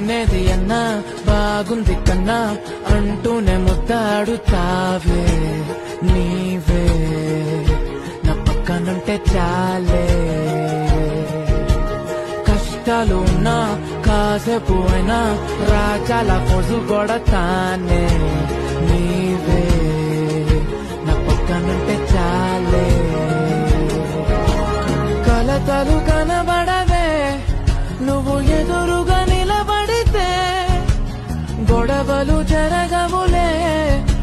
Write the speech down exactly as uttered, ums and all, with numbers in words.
తినేది అన్నా బాగుంది కన్నా అంటూనే ముద్దాడుతావే నీవే నా పక్కనుంటే చాలే కష్టాలు ఉన్నా కాసేపు అయినా రాజాల ఫోజు కొడతానే నీవే నా పక్కనుంటే చాలే కలతలు కనబడవే నువ్వు ఎదురుగా నిలబడితే గొడవలు జరగవులే